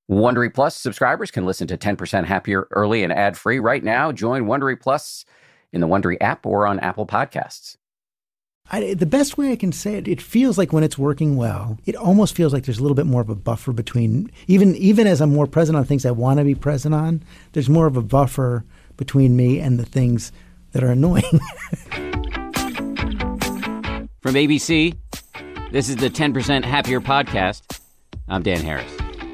Wondery Plus subscribers can listen to 10% Happier early and ad-free right now. Join Wondery Plus in the Wondery app or on Apple Podcasts. The best way I can say it, it feels like when it's working well, it almost feels like there's a little bit more of a buffer between, even as I'm more present on things I want to be present on, there's more of a buffer between me and the things that are annoying. From ABC, this is the 10% Happier podcast. I'm Dan Harris.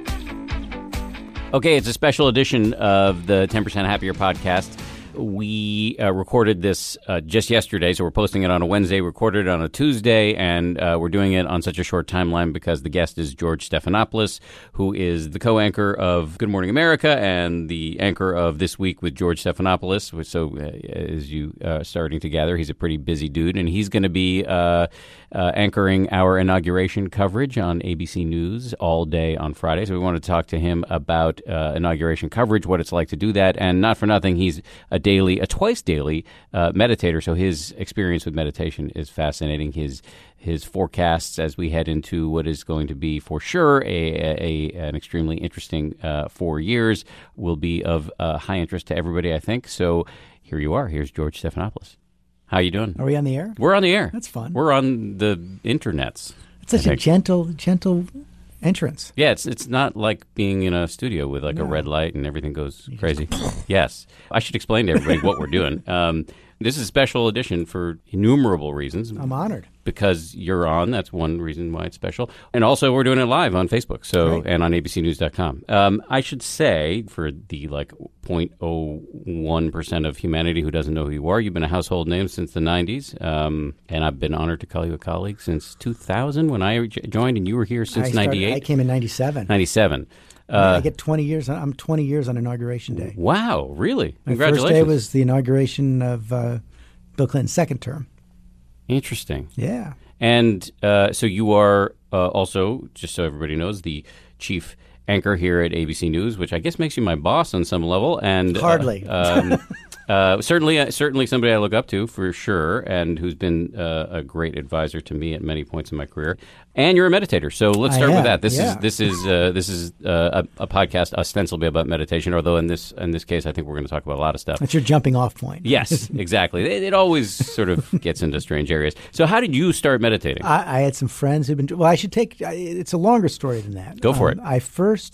Okay, it's a special edition of the 10% Happier podcast. We recorded this just yesterday, so we're posting it on a Wednesday, recorded it on a Tuesday, and we're doing it on such a short timeline because the guest is George Stephanopoulos, who is the co-anchor of Good Morning America and the anchor of This Week with George Stephanopoulos. So as you starting to gather, he's a pretty busy dude, and he's going to be anchoring our inauguration coverage on ABC News all day on Friday. So we want to talk to him about inauguration coverage, what it's like to do that, and not for nothing, he's a twice daily meditator. So his experience with meditation is fascinating. His forecasts as we head into what is going to be for sure an extremely interesting 4 years will be of high interest to everybody, I think. So here you are. Here's George Stephanopoulos. How you doing? Are we on the air? We're on the air. That's fun. We're on the internets. It's such a gentle entrance. Yeah, it's not like being in a studio with a red light and everything goes crazy. Yes. I should explain to everybody what we're doing. This is a special edition for innumerable reasons. I'm honored. Because you're on. That's one reason why it's special. And also, we're doing it live on Facebook and on abcnews.com. I should say, for the 0.01% of humanity who doesn't know who you are, you've been a household name since the 90s. And I've been honored to call you a colleague since 2000 when I joined, and you were here since 98. I came in 97. 97. I get 20 years. I'm 20 years on Inauguration Day. Wow, really? My Congratulations. first day was the inauguration of Bill Clinton's second term. Interesting. Yeah. And so you are also, just so everybody knows, the chief anchor here at ABC News, which I guess makes you my boss on some level. And hardly. Certainly somebody I look up to for sure, and who's been a great advisor to me at many points in my career. And you're a meditator, so let's start with that. This is a podcast ostensibly about meditation, although in this case, I think we're going to talk about a lot of stuff. That's your jumping off point. Yes, exactly. It always sort of gets into strange areas. So how did you start meditating? I had some friends who've been. Well, it's a longer story than that. Go for it. I first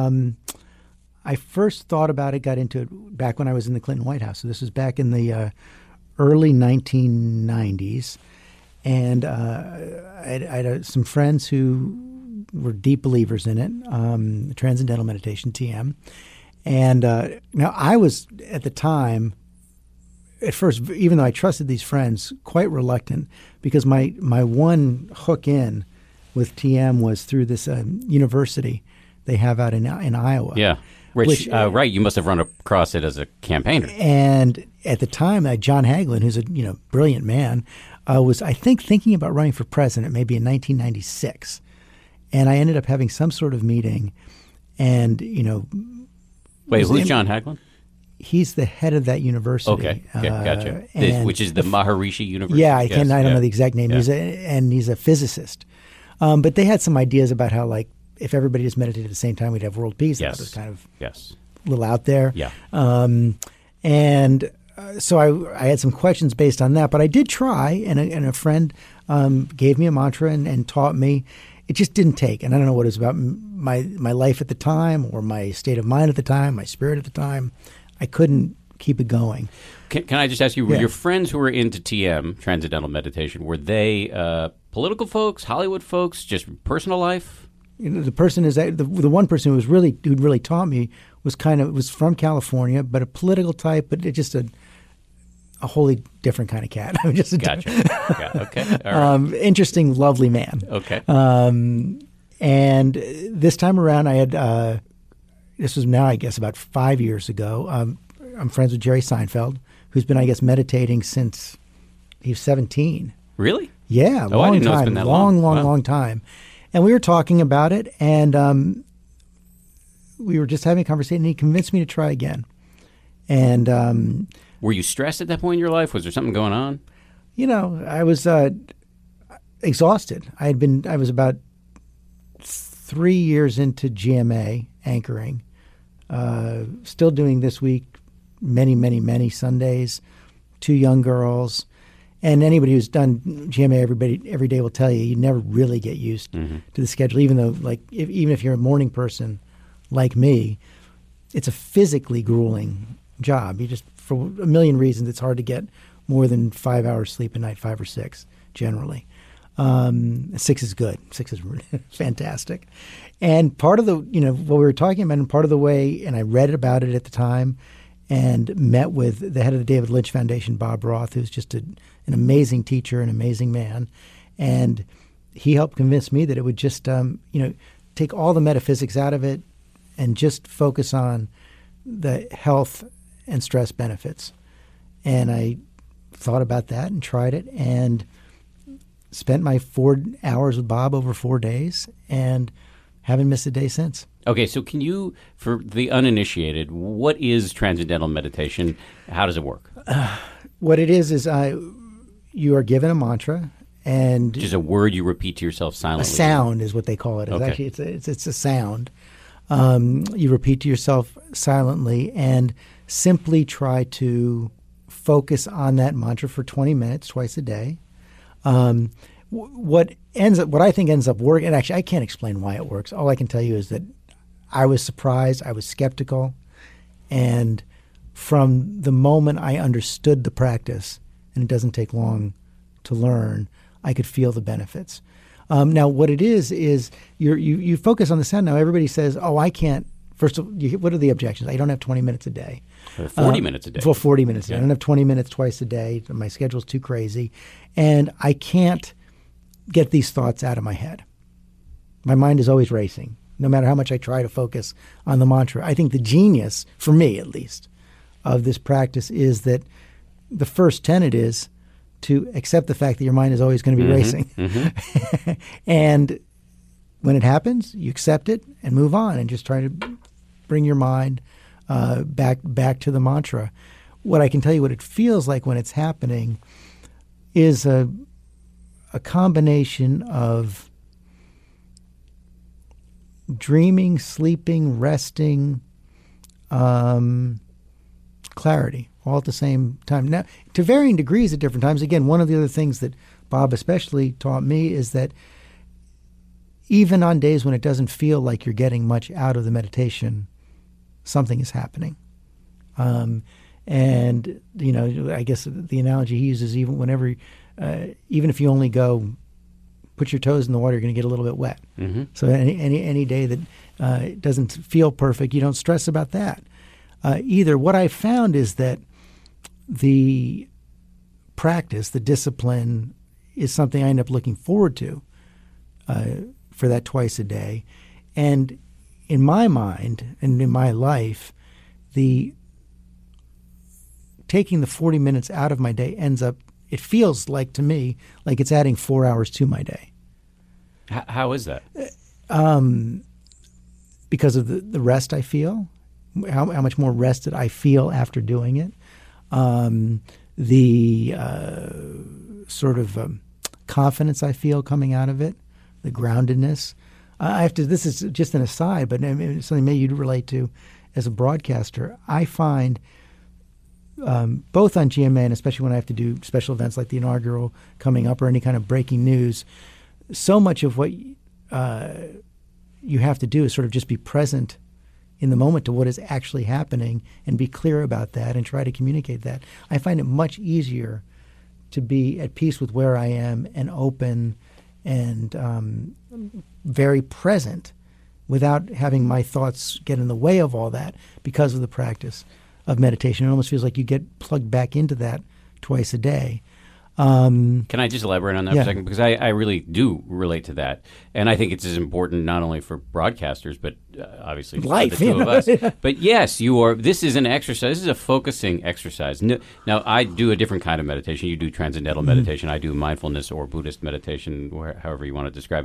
thought about it, got into it back when I was in the Clinton White House. So this was back in the early 1990s. And I had some friends who were deep believers in it, Transcendental Meditation, TM. And now I was, at the time, at first, even though I trusted these friends, quite reluctant, because my one hook in with TM was through this university they have out in Iowa. Yeah. Which right, you must have run across it as a campaigner. And at the time, John Hagelin, who's a brilliant man, was, I think, thinking about running for president, maybe in 1996. And I ended up having some sort of meeting, and Wait, who's John Hagelin? He's the head of that university. Okay, gotcha. Which is the Maharishi University. Yeah, I don't know the exact name. Yeah. He's a physicist. But they had some ideas about how, if everybody just meditated at the same time, we'd have world peace. Yes. That was kind of a little out there. Yeah. So I had some questions based on that, but I did try, and a friend gave me a mantra and taught me. It just didn't take, and I don't know what it was about my life at the time or my state of mind at the time, my spirit at the time. I couldn't keep it going. Can I just ask you, were your friends who were into TM, Transcendental Meditation, were they political folks, Hollywood folks, just personal life? The person the one person who'd really taught me was from California, but a political type, but just a wholly different kind of cat. Gotcha. Okay. All right. Interesting, lovely man. Okay. And this time around, I had this was now, I guess, about 5 years ago. I'm friends with Jerry Seinfeld, who's been, I guess, meditating since he was 17. Really? Yeah, I didn't know it's been that long. Long time. And we were talking about it, and we were just having a conversation, and he convinced me to try again. And were you stressed at that point in your life? Was there something going on? I was exhausted. I was about 3 years into GMA anchoring, still doing this week many Sundays, 2 young girls. And anybody who's done GMA every day will tell you never really get used to the schedule, even though, like, even if you're a morning person like me, it's a physically grueling job. You just, for a million reasons, it's hard to get more than 5 hours sleep a night, 5 or 6 generally. 6 is good. 6 is fantastic. And part of the, what we were talking about, and part of the way, and I read about it at the time, and met with the head of the David Lynch Foundation, Bob Roth, who's just an amazing teacher, an amazing man. And he helped convince me that it would just, take all the metaphysics out of it and just focus on the health and stress benefits. And I thought about that and tried it and spent my 4 hours with Bob over 4 days and haven't missed a day since. Okay, so can you, for the uninitiated, what is Transcendental Meditation? How does it work? What it is you are given a mantra, and just a word you repeat to yourself silently. A sound is what they call it. It's okay. Actually, it's a sound. You repeat to yourself silently, and simply try to focus on that mantra for 20 minutes twice a day. What I think ends up working, and actually I can't explain why it works. All I can tell you is that I was surprised, I was skeptical, and from the moment I understood the practice, and it doesn't take long to learn, I could feel the benefits. Now, what it is you focus on the sound. Now, everybody says, "Oh, I can't." First of all, what are the objections? I don't have 20 minutes a day. 40 minutes a day. For 40 minutes a day. Yeah. I don't have 20 minutes twice a day. My schedule's too crazy, and I can't get these thoughts out of my head. My mind is always racing, no matter how much I try to focus on the mantra. I think the genius, for me at least, of this practice is that the first tenet is to accept the fact that your mind is always going to be racing. And when it happens, you accept it and move on and just try to bring your mind back to the mantra. What I can tell you, what it feels like when it's happening is a combination of dreaming, sleeping, resting, clarity, all at the same time. Now, to varying degrees at different times. Again, one of the other things that Bob especially taught me is that even on days when it doesn't feel like you're getting much out of the meditation, something is happening. And, I guess the analogy he uses, even if you only go put your toes in the water, you're going to get a little bit wet. So any day that it doesn't feel perfect, you don't stress about that either. What I found is that the practice, the discipline, is something I end up looking forward to for that twice a day. And in my mind and in my life, taking the 40 minutes out of my day it feels like to me like it's adding 4 hours to my day. How is that? Because of the rest I feel, how much more rested I feel after doing it, the sort of confidence I feel coming out of it, the groundedness. This is just an aside, but something maybe you'd relate to as a broadcaster. I find both on GMA and especially when I have to do special events like the inaugural coming up or any kind of breaking news, so much of what you have to do is sort of just be present in the moment to what is actually happening and be clear about that and try to communicate that. I find it much easier to be at peace with where I am and open and very present without having my thoughts get in the way of all that because of the practice of meditation. It almost feels like you get plugged back into that twice a day. Can I just elaborate on that for Yeah. a second? Because I really do relate to that. And I think it's as important not only for broadcasters, but obviously Life, for the two of us. But yes, this is an exercise. This is a focusing exercise. Now, I do a different kind of meditation. You do transcendental meditation. I do mindfulness or Buddhist meditation, however you want to describe it.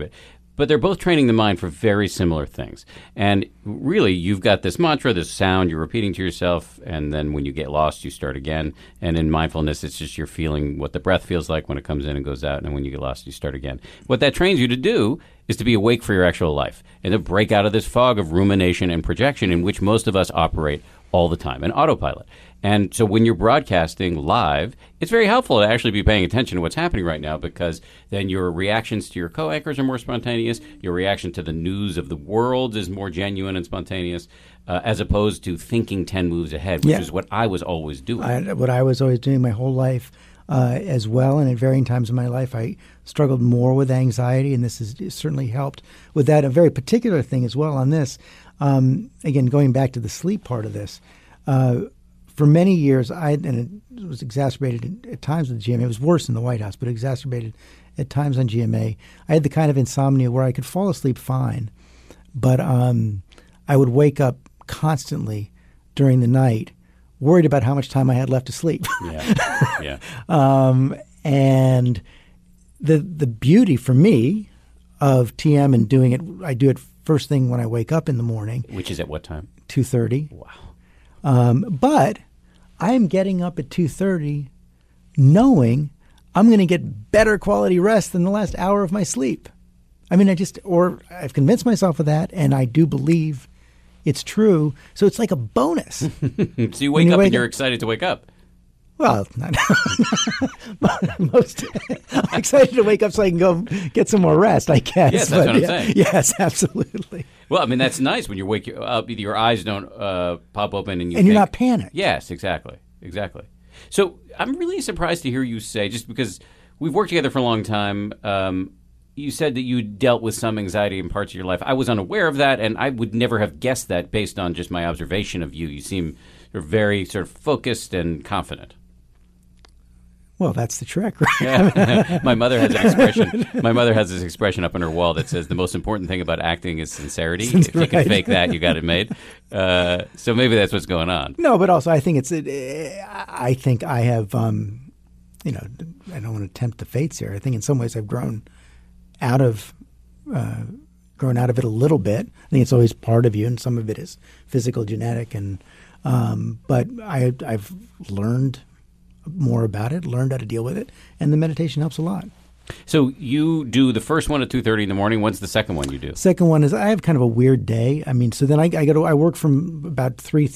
But they're both training the mind for very similar things. And really, you've got this mantra, this sound you're repeating to yourself, and then when you get lost, you start again. And in mindfulness, it's just you're feeling what the breath feels like when it comes in and goes out, and when you get lost, you start again. What that trains you to do is to be awake for your actual life and to break out of this fog of rumination and projection in which most of us operate all the time, an autopilot. And so when you're broadcasting live, it's very helpful to actually be paying attention to what's happening right now, because then your reactions to your co-anchors are more spontaneous. Your reaction to the news of the world is more genuine and spontaneous, as opposed to thinking 10 moves ahead, which is what I was always doing. What I was always doing my whole life as well. And at varying times in my life, I struggled more with anxiety, and this has certainly helped with that. A very particular thing as well on this, again, going back to the sleep part of this, for many years, and it was exacerbated at times with GMA. It was worse in the White House, but exacerbated at times on GMA. I had the kind of insomnia where I could fall asleep fine, but I would wake up constantly during the night, worried about how much time I had left to sleep. Yeah. And the beauty for me of TM and doing it, I do it first thing when I wake up in the morning. Which is at what time? 2:30. Wow. But I am getting up at 2:30 knowing I'm going to get better quality rest than the last hour of my sleep. I mean, I've convinced myself of that, and I do believe it's true. So it's like a bonus. So you wake up and you're excited to wake up. Well, not most. I'm excited to wake up so I can go get some more rest, I guess. Yes, that's what I'm saying. Yes, absolutely. Well, I mean, that's nice when you wake up, your eyes don't pop open and you're not panicked. Yes, exactly. So I'm really surprised to hear you say, just because we've worked together for a long time, you said that you dealt with some anxiety in parts of your life. I was unaware of that, and I would never have guessed that based on just my observation of you. You seem very sort of focused and confident. Well, that's the trick, right? My mother has an expression. My mother has this expression up on her wall that says the most important thing about acting is sincerity. If you can fake that, you got it made. So maybe that's what's going on. No, but also I think I think I have, I don't want to tempt the fates here. I think in some ways I've grown out of it a little bit. I think it's always part of you, and some of it is physical, genetic, and but I've learned more about it, learned how to deal with it, and the meditation helps a lot. So you do the first one at 2:30 in the morning. What's the second one you do? Second one is I have kind of a weird day. I mean, so then I work from about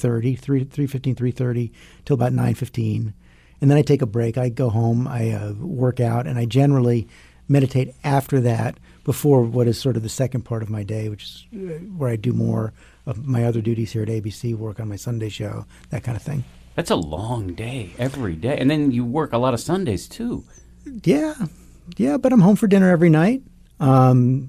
3:30 till about 9:15, and then I take a break. I go home, I work out, and I generally meditate after that before what is sort of the second part of my day, which is where I do more of my other duties here at ABC, work on my Sunday show, that kind of thing. That's a long day every day. And then you work a lot of Sundays, too. Yeah, but I'm home for dinner every night. And,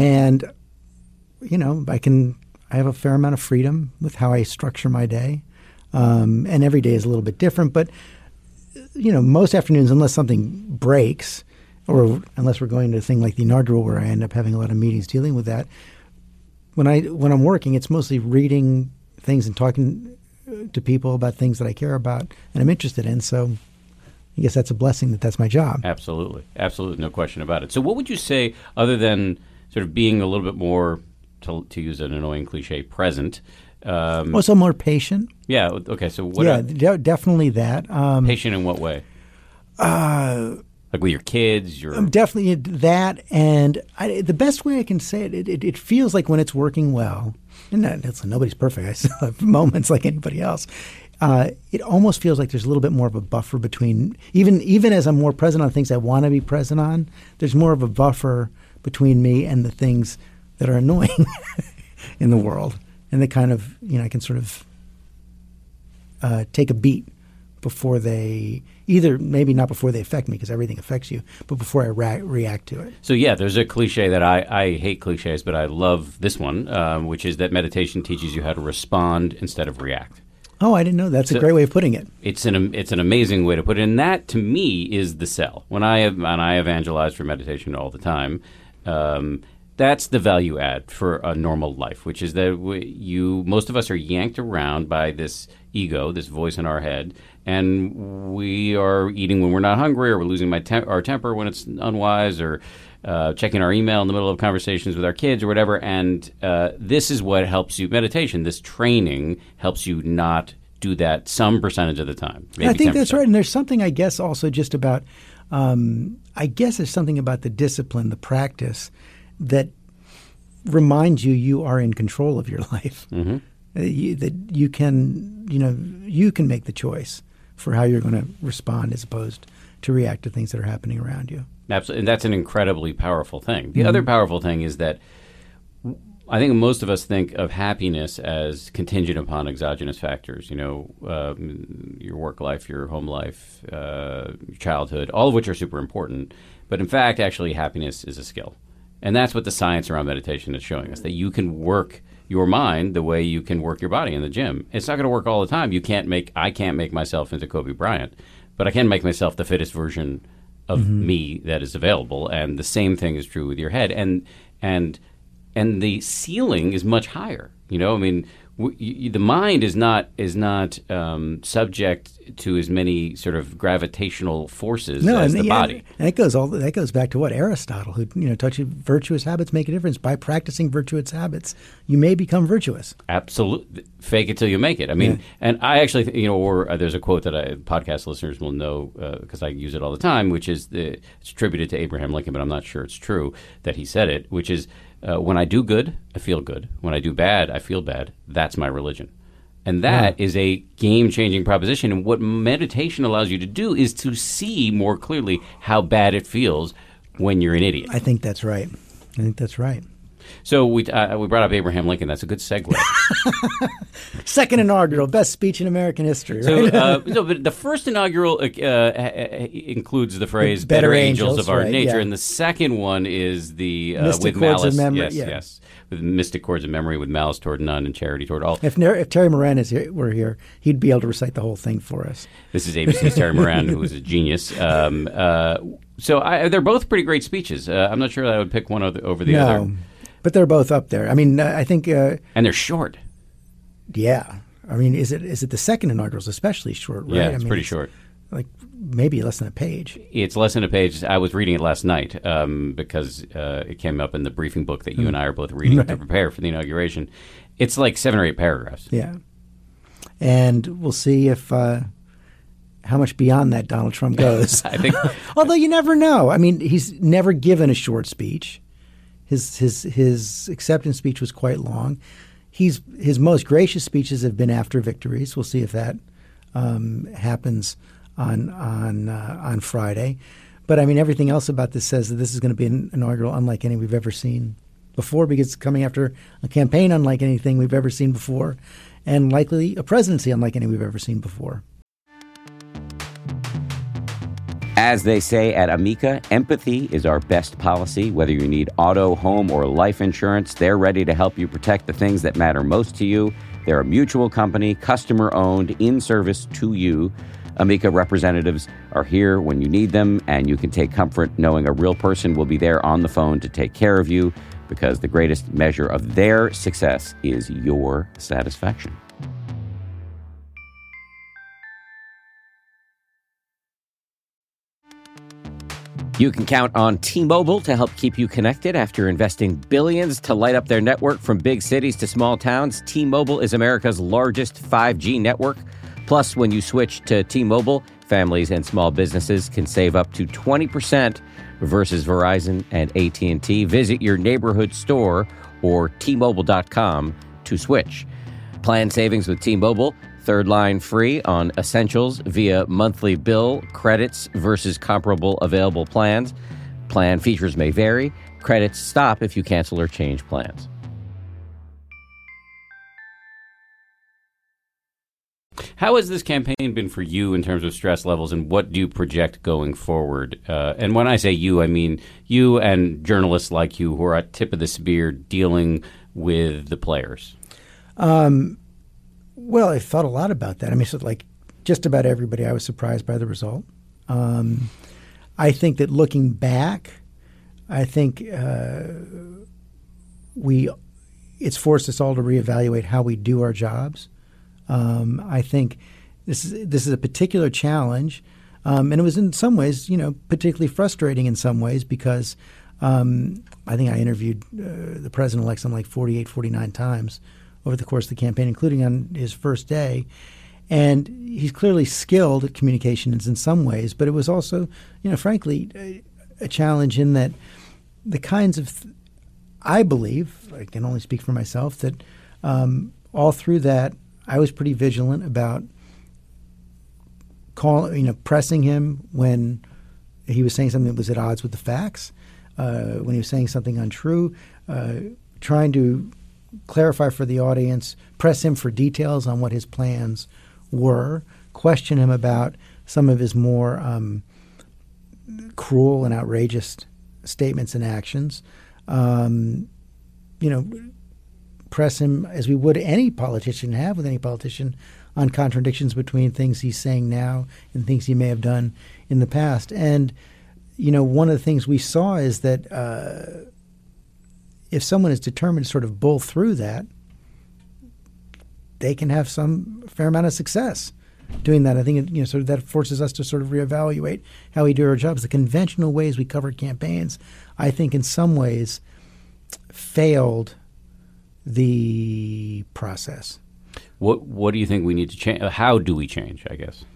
I have a fair amount of freedom with how I structure my day. And every day is a little bit different. But, most afternoons, unless something breaks, or unless we're going to a thing like the inaugural where I end up having a lot of meetings dealing with that, when I'm working, it's mostly reading things and talking to people about things that I care about and I'm interested in. So I guess that's a blessing that that's my job. Absolutely. No question about it. So what would you say, other than sort of being a little bit more, to use an annoying cliche, present? Also more patient. Yeah. Okay. So what? Yeah, definitely that. Patient in what way? Like with your kids? Definitely that. And the best way I can say it feels like when it's working well, and nobody's perfect. I still have moments like anybody else. It almost feels like there's a little bit more of a buffer between, even as I'm more present on things I want to be present on, there's more of a buffer between me and the things that are annoying in the world. And they kind of, I can sort of take a beat before they, maybe not before they affect me, because everything affects you, but before I react to it. So yeah, there's a cliche that I hate cliches, but I love this one, which is that meditation teaches you how to respond instead of react. Oh, I didn't know. That's a great way of putting it. It's an amazing way to put it, and that to me is the sell. When I evangelize for meditation all the time, that's the value add for a normal life, which is that most of us are yanked around by this ego, this voice in our head, and we are eating when we're not hungry, or we're losing our temper when it's unwise, or checking our email in the middle of conversations with our kids or whatever. And this is what helps you. Meditation, this training helps you not do that some percentage of the time. Maybe I think 10%. that's right. And there's something, I guess, also just about, I guess there's something about the discipline, the practice, that reminds you are in control of your life. Mm-hmm. That you can, you can make the choice for how you're going to respond as opposed to react to things that are happening around you. Absolutely. And that's an incredibly powerful thing. The other powerful thing is that I think most of us think of happiness as contingent upon exogenous factors, your work life, your home life, your childhood, all of which are super important. But in fact, actually, happiness is a skill. And that's what the science around meditation is showing us, that you can work your mind the way you can work your body in the gym. It's not going to work all the time. I can't make myself into Kobe Bryant, but I can make myself the fittest version of me that is available. And the same thing is true with your head. And the ceiling is much higher. The mind is not subject to as many sort of gravitational forces as the body. And that goes back to what Aristotle, who taught you virtuous habits make a difference. By practicing virtuous habits, you may become virtuous. Absolutely, fake it till you make it. And I actually, there's a quote that podcast listeners will know because I use it all the time, which is it's attributed to Abraham Lincoln, but I'm not sure it's true that he said it, which is. When I do good, I feel good. When I do bad, I feel bad. That's my religion. And that is a game-changing proposition. And what meditation allows you to do is to see more clearly how bad it feels when you're an idiot. I think that's right. So we brought up Abraham Lincoln. That's a good segue. Second inaugural, best speech in American history. Right? But the first inaugural includes the phrase "better angels of our nature," and the second one is the mystic with chords malice. of memory. Yes, with mystic chords of memory, with malice toward none and charity toward all. If Terry Moran were here, he'd be able to recite the whole thing for us. This is ABC's Terry Moran, who is a genius. So they're both pretty great speeches. I'm not sure that I would pick one over the other. But they're both up there. I think... and they're short. Yeah. Is it the second inaugural is especially short, right? Yeah, it's pretty short. Like maybe less than a page. It's less than a page. I was reading it last night because it came up in the briefing book that you and I are both reading to prepare for the inauguration. It's like 7 or 8 paragraphs. Yeah. And we'll see if... how much beyond that Donald Trump goes. I think... Although you never know. He's never given a short speech. His acceptance speech was quite long. His most gracious speeches have been after victories. We'll see if that happens on Friday. But everything else about this says that this is going to be an inaugural unlike any we've ever seen before, because it's coming after a campaign unlike anything we've ever seen before, and likely a presidency unlike any we've ever seen before. As they say at Amica, empathy is our best policy. Whether you need auto, home, or life insurance, they're ready to help you protect the things that matter most to you. They're a mutual company, customer-owned, in service to you. Amica representatives are here when you need them, and you can take comfort knowing a real person will be there on the phone to take care of you, because the greatest measure of their success is your satisfaction. You can count on T-Mobile to help keep you connected after investing billions to light up their network from big cities to small towns. T-Mobile is America's largest 5G network. Plus, when you switch to T-Mobile, families and small businesses can save up to 20% versus Verizon and AT&T. Visit your neighborhood store or T-Mobile.com to switch. Plan savings with T-Mobile. Third line free on essentials via monthly bill, credits versus comparable available plans. Plan features may vary. Credits stop if you cancel or change plans. How has this campaign been for you in terms of stress levels, and what do you project going forward? And when I say you, I mean you and journalists like you who are at tip of the spear dealing with the players. Well, I thought a lot about that. So like just about everybody, I was surprised by the result. I think that looking back, I think it's forced us all to reevaluate how we do our jobs. I think this is a particular challenge, and it was in some ways, particularly frustrating in some ways because I think I interviewed the president-elect something like 48, 49 times over the course of the campaign, including on his first day. And he's clearly skilled at communications in some ways, but it was also, frankly, a challenge in that the kinds of, I believe, I can only speak for myself, that all through that, I was pretty vigilant about pressing him when he was saying something that was at odds with the facts, when he was saying something untrue, trying to clarify for the audience, press him for details on what his plans were, question him about some of his more cruel and outrageous statements and actions, press him as we would any politician have with any politician on contradictions between things he's saying now and things he may have done in the past. And, one of the things we saw is that if someone is determined to sort of bull through that, they can have some fair amount of success doing that. I think sort of that forces us to sort of reevaluate how we do our jobs. The conventional ways we cover campaigns, I think, in some ways, failed the process. What do you think we need to change? How do we change, I guess?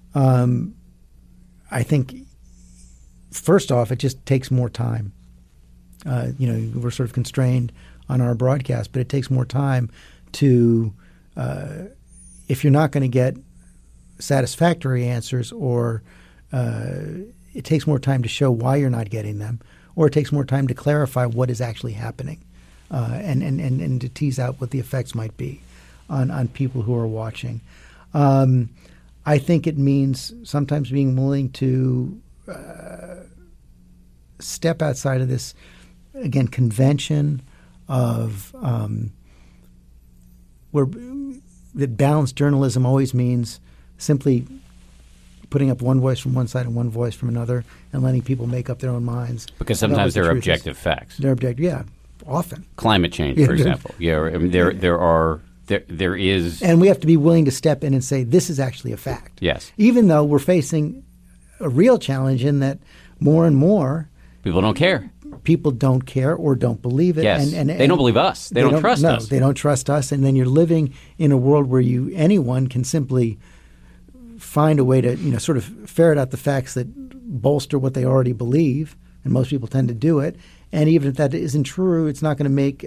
I think, first off, it just takes more time. We're sort of constrained on our broadcast, but it takes more time to, if you're not going to get satisfactory answers, or it takes more time to show why you're not getting them, or it takes more time to clarify what is actually happening, and to tease out what the effects might be on people who are watching. I think it means sometimes being willing to step outside of this, again, convention of where that balanced journalism always means simply putting up one voice from one side and one voice from another and letting people make up their own minds. Because sometimes there are objective facts. They're objective, yeah, often. Climate change, for example. Yeah, I mean, there is. And we have to be willing to step in and say, this is actually a fact. Yes. Even though we're facing a real challenge in that more and more people don't care. People don't care or don't believe it. Yes. And they don't believe us. They don't trust us. They don't trust us. And then you're living in a world where anyone can simply find a way to, sort of ferret out the facts that bolster what they already believe. And most people tend to do it. And even if that isn't true, it's not going to make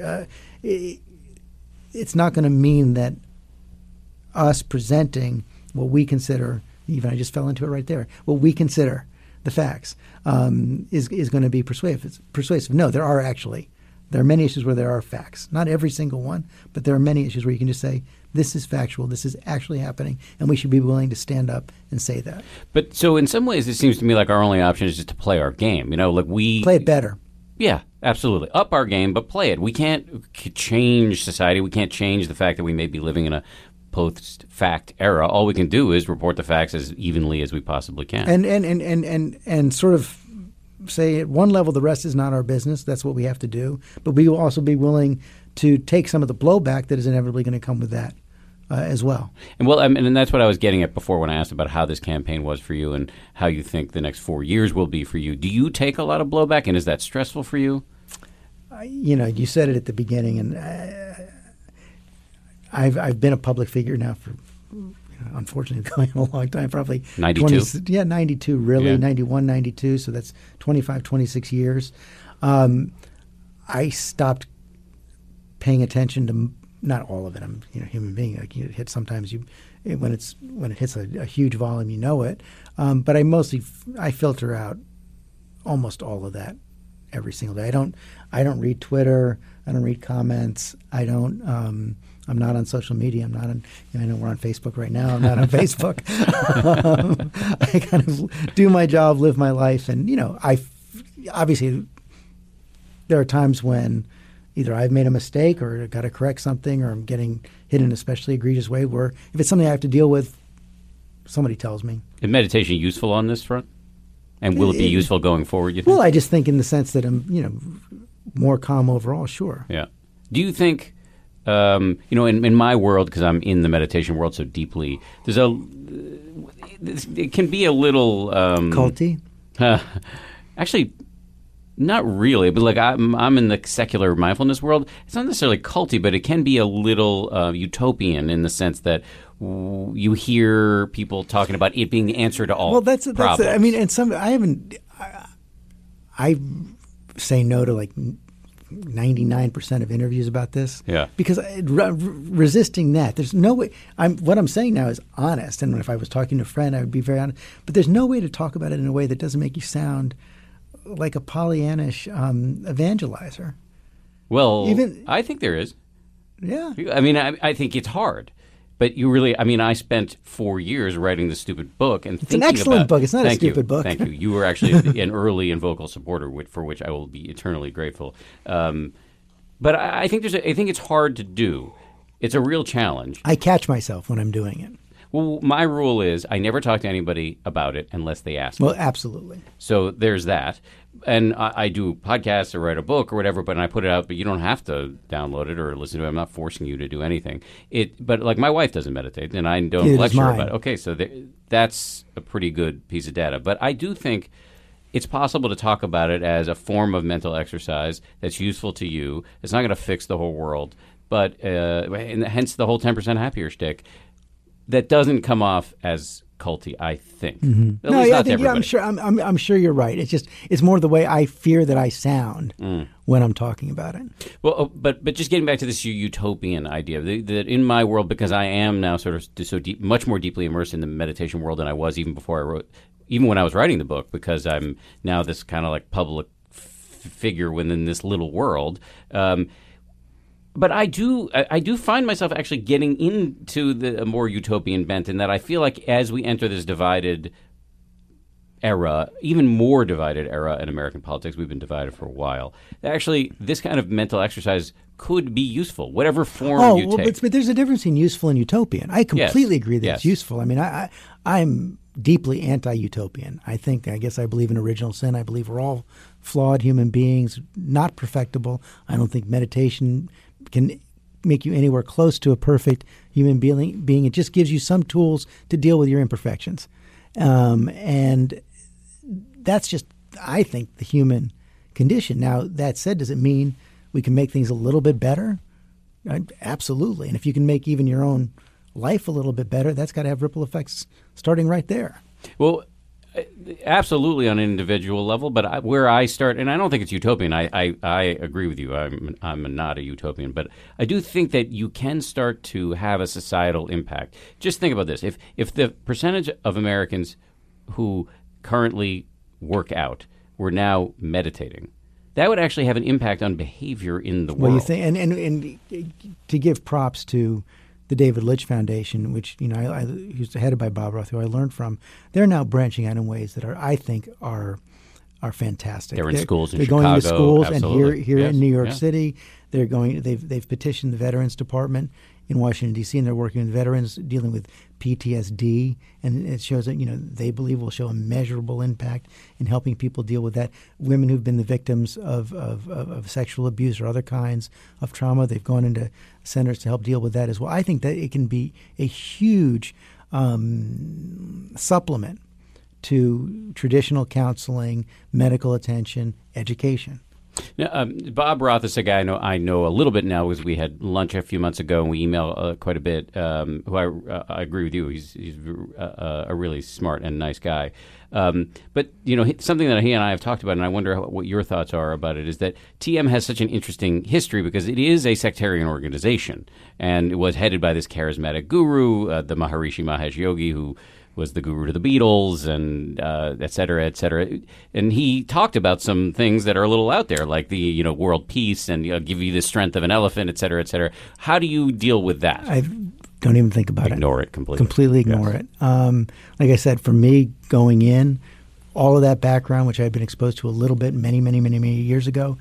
it's not going to mean that us presenting what we consider, even I just fell into it right there, what we consider the facts is going to be persuasive. No, there are many issues where there are facts. Not every single one, but there are many issues where you can just say, this is factual, this is actually happening, and we should be willing to stand up and say that. But so in some ways it seems to me like our only option is just to play our game. Play it better. Yeah, absolutely. Up our game, but play it. We can't change society. We can't change the fact that we may be living in a post-fact era. All we can do is report the facts as evenly as we possibly can. And sort of say at one level the rest is not our business. That's what we have to do. But we will also be willing to take some of the blowback that is inevitably going to come with that as well. And that's what I was getting at before when I asked about how this campaign was for you and how you think the next 4 years will be for you. Do you take a lot of blowback, and is that stressful for you? You said it at the beginning, and I've been a public figure now for, unfortunately, going on a long time, probably 92. 92, really, yeah. 91, 92, so that's 25, 26 years. I stopped paying attention to not all of it. I'm a human being. Like, it hits sometimes when it hits a huge volume, you know it. But I filter out almost all of that every single day. I don't read Twitter. I don't read comments. I don't. I'm not on social media. I'm not on. I know we're on Facebook right now. I'm not on Facebook. I kind of do my job, live my life, and obviously there are times when either I've made a mistake or got to correct something, or I'm getting hit in an especially egregious way where if it's something I have to deal with, somebody tells me. Is meditation useful on this front? And will it be useful going forward, you think? Well, I just think in the sense that I'm, more calm overall, sure. Yeah. Do you think, in my world, because I'm in the meditation world so deeply, it can be a little... culty? Actually, Not really, but like I'm in the secular mindfulness world. It's not necessarily culty, but it can be a little utopian in the sense that you hear people talking about it being the answer to all problems. I mean, and I say no to like 99% of interviews about this. Yeah. Because resisting that, there's no way. What I'm saying now is honest, and if I was talking to a friend, I would be very honest. But there's no way to talk about it in a way that doesn't make you sound like a Pollyannish evangelizer. Well, I think there is. Yeah. I mean, I think it's hard. But you really, I mean, I spent 4 years writing this stupid book. And it's an excellent book. It's not a stupid book. Thank you. You were actually an early and vocal supporter, for which I will be eternally grateful. But I think it's hard to do. It's a real challenge. I catch myself when I'm doing it. Well, my rule is I never talk to anybody about it unless they ask me. Well, absolutely. So there's that. And I do podcasts or write a book or whatever, but I put it out, but you don't have to download it or listen to it. I'm not forcing you to do anything. But like my wife doesn't meditate, and I don't lecture about it. Okay, so that's a pretty good piece of data. But I do think it's possible to talk about it as a form of mental exercise that's useful to you. It's not going to fix the whole world, but and hence the whole 10% happier shtick. That doesn't come off as culty, I think. Mm-hmm. At least not to everybody. I'm sure. I'm sure you're right. It's more the way I fear that I sound when I'm talking about it. Well, but just getting back to this utopian idea that in my world, because I am now sort of so deep, much more deeply immersed in the meditation world than I was even when I was writing the book, because I'm now this kind of like public figure within this little world. But I do find myself actually getting into a more utopian bent in that I feel like as we enter this divided era, even more divided era in American politics, we've been divided for a while, actually this kind of mental exercise could be useful, whatever form you take. But there's a difference between useful and utopian. I completely agree that it's useful. I mean, I'm deeply anti-utopian. I guess I believe in original sin. I believe we're all flawed human beings, not perfectible. I don't think meditation can make you anywhere close to a perfect human being. It just gives you some tools to deal with your imperfections. And that's just, I think, the human condition. Now, that said, does it mean we can make things a little bit better? Absolutely. And if you can make even your own life a little bit better, that's got to have ripple effects starting right there. Well, absolutely on an individual level, but where I start, and I don't think it's utopian. I agree with you. I'm not a utopian, but I do think that you can start to have a societal impact. Just think about this: if the percentage of Americans who currently work out were now meditating, that would actually have an impact on behavior in the world. Well, you think, and to give props to the David Litch Foundation, which who's headed by Bob Roth, who I learned from, they're now branching out in ways that I think are fantastic. They're in schools in Chicago. They're going into schools, absolutely. And here in New York City, they're going. They've petitioned the Veterans Department in Washington D.C. and they're working with veterans dealing with PTSD, and it shows that they believe will show a measurable impact in helping people deal with that. Women who've been the victims of sexual abuse or other kinds of trauma, they've gone into centers to help deal with that as well. I think that it can be a huge supplement to traditional counseling, medical attention, education. Now, Bob Roth is a guy I know a little bit now because we had lunch a few months ago and we email quite a bit. Who I agree with you. He's a really smart and nice guy. But something that he and I have talked about, and I wonder what your thoughts are about it, is that TM has such an interesting history because it is a sectarian organization, and it was headed by this charismatic guru, the Maharishi Mahesh Yogi, who was the guru to the Beatles, and et cetera, et cetera. And he talked about some things that are a little out there, like the world peace and give you the strength of an elephant, et cetera, et cetera. How do you deal with that? I don't even think about it. Ignore it completely. Completely ignore it. Like I said, for me, going in, all of that background, which I had been exposed to a little bit many years ago,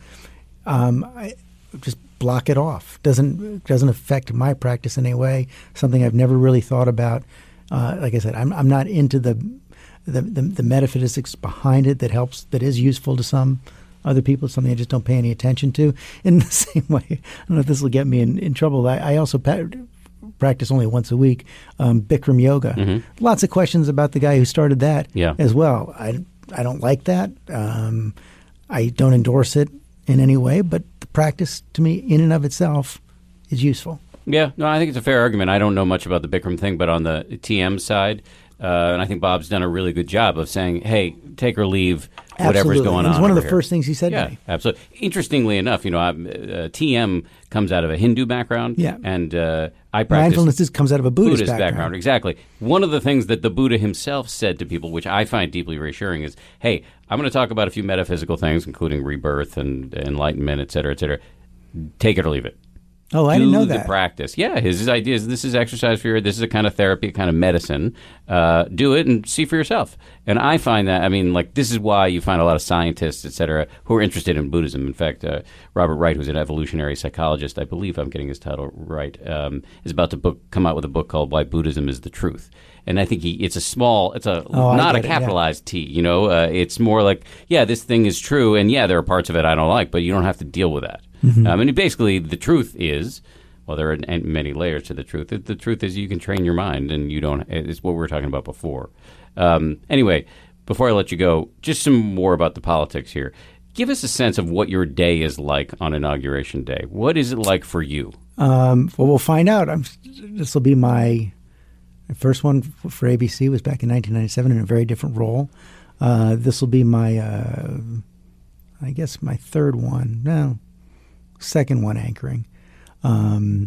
I just block it off. Doesn't affect my practice in any way. Something I've never really thought about. Like I said, I'm not into the metaphysics behind it that is useful to some other people. It's something I just don't pay any attention to. In the same way, I don't know if this will get me in trouble. I also practice only once a week Bikram yoga. Mm-hmm. Lots of questions about the guy who started that as well. I don't like that. I don't endorse it in any way, but the practice to me in and of itself is useful. Yeah, no, I think it's a fair argument. I don't know much about the Bikram thing, but on the TM side, and I think Bob's done a really good job of saying, hey, take or leave whatever's Absolutely. going on. It was one of the over first things he said here. to me. Yeah, absolutely. Interestingly enough, TM comes out of a Hindu background, Yeah. and I practice Mindfulness comes out of a Buddhist background. Exactly. One of the things that the Buddha himself said to people, which I find deeply reassuring, is, hey, I'm going to talk about a few metaphysical things, including rebirth and enlightenment, et cetera, et cetera. Take it or leave it. Oh, I didn't know Do that. the practice. Yeah, his idea is this is exercise for your, this is a kind of therapy, a kind of medicine. Do it and see for yourself. And I find that, this is why you find a lot of scientists, et cetera, who are interested in Buddhism. In fact, Robert Wright, who's an evolutionary psychologist, I believe I'm getting his title right, is about to come out with a book called Why Buddhism is the Truth. And I think it's not a capitalized T, it's more like, yeah, this thing is true, and yeah, there are parts of it I don't like, but you don't have to deal with that. Mm-hmm. Basically, the truth is, well, there are many layers to the truth. The truth is you can train your mind, and you don't. It's what we were talking about before. Anyway, before I let you go, just some more about the politics here. Give us a sense of what your day is like on Inauguration Day. What is it like for you? Well, we'll find out. This will be my first one for ABC. Was back in 1997 in a very different role. This will be my, I guess, my third one. No, second one anchoring. And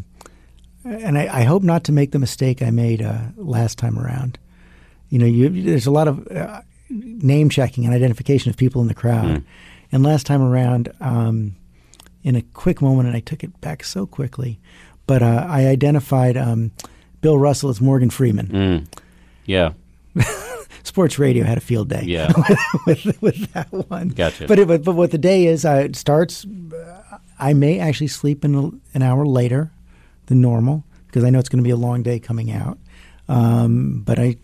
I hope not to make the mistake I made last time around. There's a lot of name checking and identification of people in the crowd. And last time around, in a quick moment, and I took it back so quickly, but I identified Bill Russell as Morgan Freeman. Yeah. Sports Radio had a field day. Yeah. with that one. Gotcha. But what the day is, it starts. I may actually sleep an hour later than normal because I know it's going to be a long day coming out. But I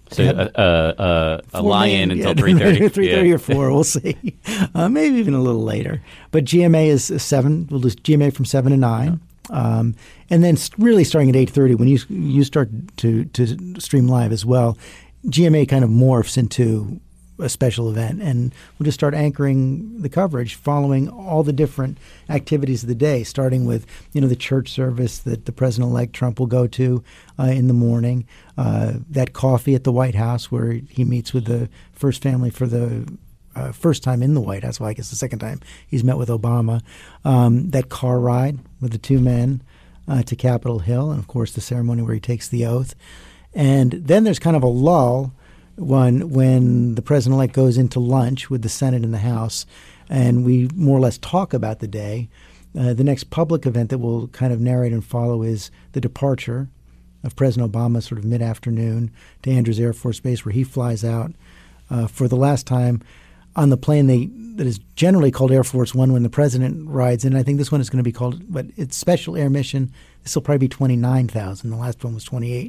lie in until 3:30. 3:30 or 4, we'll see. Maybe even a little later. But GMA is 7. We'll do GMA from 7 to 9. And then really starting at 8:30 when you start to stream live as well, GMA kind of morphs into a special event, and we'll just start anchoring the coverage following all the different activities of the day, starting with the church service that the President-elect Trump will go to in the morning, that coffee at the White House where he meets with the first family for the first time in the White House. Well, I guess the second time he's met with Obama, that car ride with the two men to Capitol Hill, and of course the ceremony where he takes the oath. And then there's kind of a lull when the president-elect goes into lunch with the Senate and the House, and we more or less talk about the day. The next public event that we'll kind of narrate and follow is the departure of President Obama sort of mid-afternoon to Andrews Air Force Base, where he flies out for the last time on the plane that is generally called Air Force One when the president rides in. I think this one is going to be called, but it's Special Air Mission. This will probably be 29,000. The last one was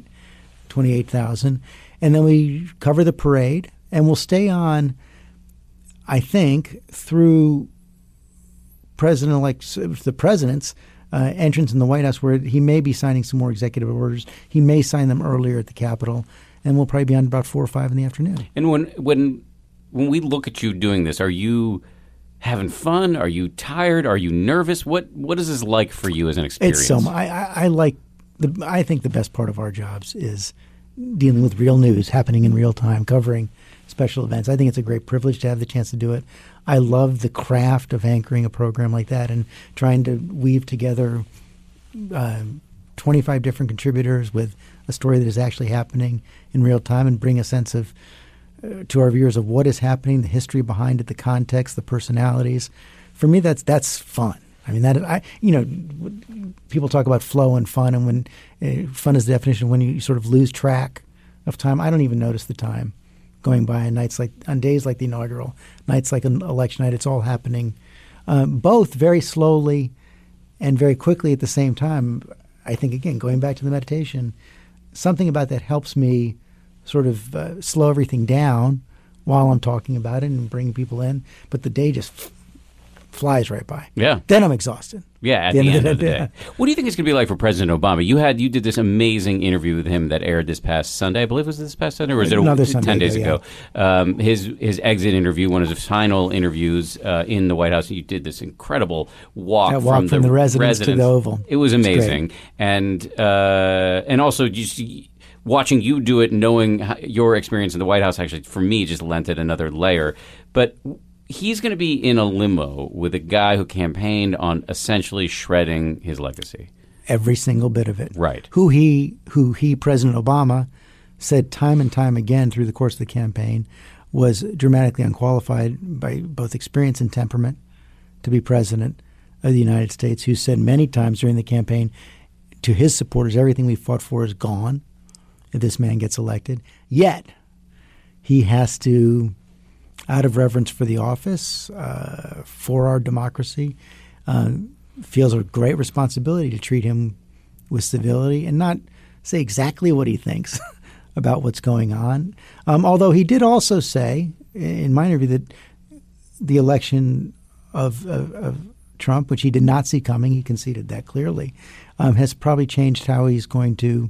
28,000. And then we cover the parade, and we'll stay on, I think, through the president's entrance in the White House, where he may be signing some more executive orders. He may sign them earlier at the Capitol, and we'll probably be on about 4 or 5 in the afternoon. And when we look at you doing this, are you having fun? Are you tired? Are you nervous? What is this like for you as an experience? It's so much. I think the best part of our jobs is dealing with real news happening in real time, covering special events. I think it's a great privilege to have the chance to do it. I love the craft of anchoring a program like that and trying to weave together 25 different contributors with a story that is actually happening in real time and bring a sense of to our viewers of what is happening, the history behind it, the context, the personalities. For me, that's fun. I mean, people talk about flow and fun, and when fun is the definition when you sort of lose track of time. I don't even notice the time going by on days like the inaugural, nights like an election night. It's all happening both very slowly and very quickly at the same time. I think, again, going back to the meditation, something about that helps me sort of slow everything down while I'm talking about it and bring people in. But the day just flies right by. Yeah. Then I'm exhausted. Yeah, at the end of the day. What do you think it's going to be like for President Obama? You did this amazing interview with him that aired this past Sunday. I believe it was this past Sunday, or was it another Sunday 10 days ago? His exit interview, one of his final interviews in the White House. You did this incredible walk from the residence to the Oval. It was amazing, and also just watching you do it, knowing your experience in the White House, actually for me just lent it another layer. But he's going to be in a limo with a guy who campaigned on essentially shredding his legacy. Every single bit of it. Right. Who he, President Obama, said time and time again through the course of the campaign was dramatically unqualified by both experience and temperament to be president of the United States, who said many times during the campaign to his supporters, everything we fought for is gone if this man gets elected. Yet he has to, out of reverence for the office, for our democracy, feels a great responsibility to treat him with civility and not say exactly what he thinks about what's going on. Although he did also say, in my interview, that the election of Trump, which he did not see coming, he conceded that clearly, has probably changed how he's going to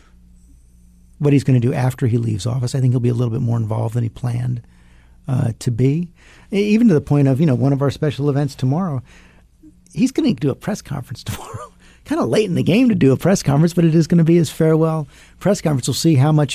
what he's going to do after he leaves office. I think he'll be a little bit more involved than he planned to be, even to the point of, one of our special events tomorrow. He's going to do a press conference tomorrow. Kind of late in the game to do a press conference, but it is going to be his farewell press conference. We'll see how much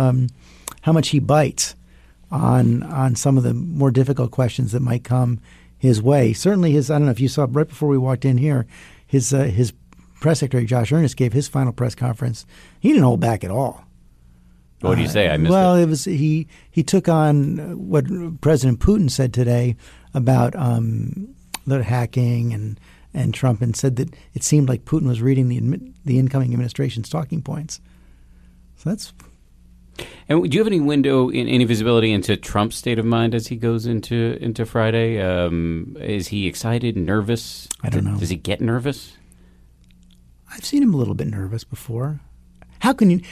he bites on some of the more difficult questions that might come his way. Certainly, I don't know if you saw right before we walked in here, his press secretary Josh Earnest gave his final press conference. He didn't hold back at all. What did you say? I missed it. It was he took on what President Putin said today about the hacking and Trump, and said that it seemed like Putin was reading the incoming administration's talking points. So that's. And do you have any window, any visibility into Trump's state of mind as he goes into Friday? Is he excited, nervous? I don't know. Does he get nervous? I've seen him a little bit nervous before. How can you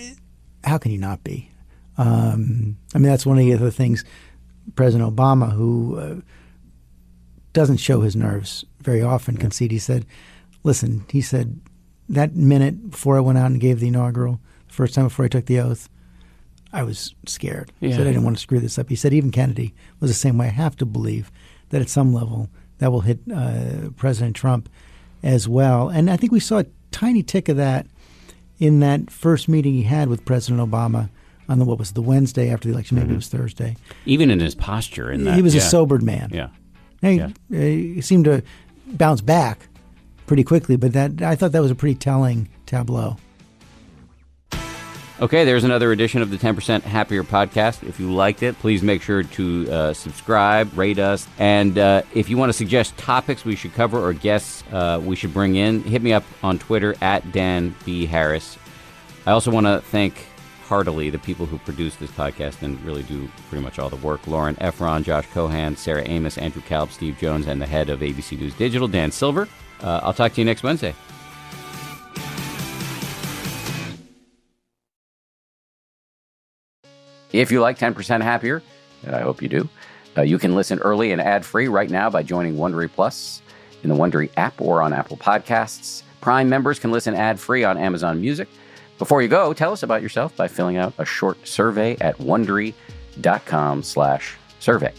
not be? That's one of the other things. President Obama, who doesn't show his nerves very often, conceded. He said, that minute before I went out and gave the inaugural, the first time before I took the oath, I was scared. He said, I didn't want to screw this up. He said, even Kennedy was the same way. I have to believe that at some level that will hit President Trump as well. And I think we saw a tiny tick of that in that first meeting he had with President Obama on the Wednesday after the election, maybe it was Thursday. Even in his posture in that. He was a sobered man. Yeah. He seemed to bounce back pretty quickly, but I thought that was a pretty telling tableau. Okay, there's another edition of the 10% Happier podcast. If you liked it, please make sure to subscribe, rate us, and if you want to suggest topics we should cover or guests we should bring in, hit me up on Twitter at Dan B. Harris. I also want to thank heartily the people who produce this podcast and really do pretty much all the work. Lauren Efron, Josh Cohan, Sarah Amos, Andrew Kalb, Steve Jones, and the head of ABC News Digital, Dan Silver. I'll talk to you next Wednesday. If you like 10% Happier, and I hope you do, you can listen early and ad-free right now by joining Wondery Plus in the Wondery app or on Apple Podcasts. Prime members can listen ad-free on Amazon Music. Before you go, tell us about yourself by filling out a short survey at Wondery.com/survey.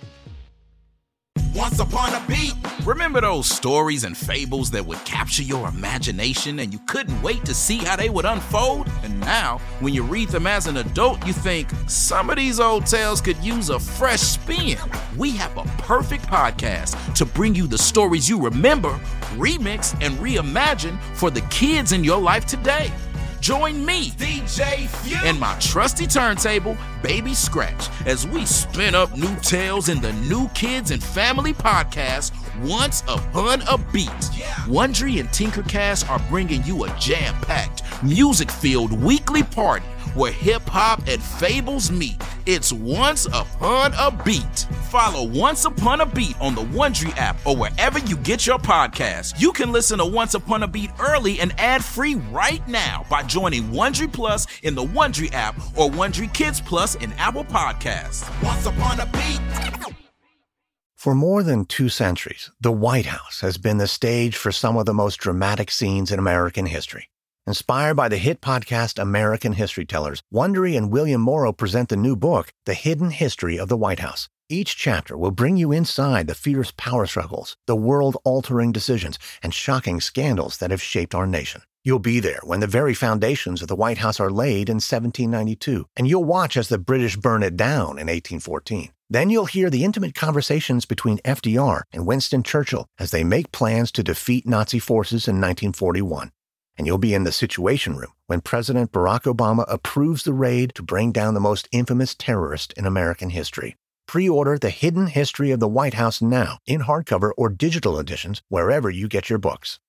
Once upon a beat. Remember those stories and fables that would capture your imagination and you couldn't wait to see how they would unfold? And now, when you read them as an adult, you think, some of these old tales could use a fresh spin. We have a perfect podcast to bring you the stories you remember, remix, and reimagine for the kids in your life today. Join me, DJ Few, and my trusty turntable, Baby Scratch, as we spin up new tales in the New Kids and Family podcast, Once Upon a Beat. Wondery and Tinkercast are bringing you a jam-packed, music-filled weekly party where hip-hop and fables meet. It's Once Upon a Beat. Follow Once Upon a Beat on the Wondery app or wherever you get your podcasts. You can listen to Once Upon a Beat early and ad-free right now by joining Wondery Plus in the Wondery app or Wondery Kids Plus in Apple Podcasts. Once Upon a Beat. For more than 2 centuries, the White House has been the stage for some of the most dramatic scenes in American history. Inspired by the hit podcast American History Tellers, Wondery and William Morrow present the new book, The Hidden History of the White House. Each chapter will bring you inside the fierce power struggles, the world-altering decisions, and shocking scandals that have shaped our nation. You'll be there when the very foundations of the White House are laid in 1792, and you'll watch as the British burn it down in 1814. Then you'll hear the intimate conversations between FDR and Winston Churchill as they make plans to defeat Nazi forces in 1941. And you'll be in the Situation Room when President Barack Obama approves the raid to bring down the most infamous terrorist in American history. Pre-order The Hidden History of the White House now in hardcover or digital editions wherever you get your books.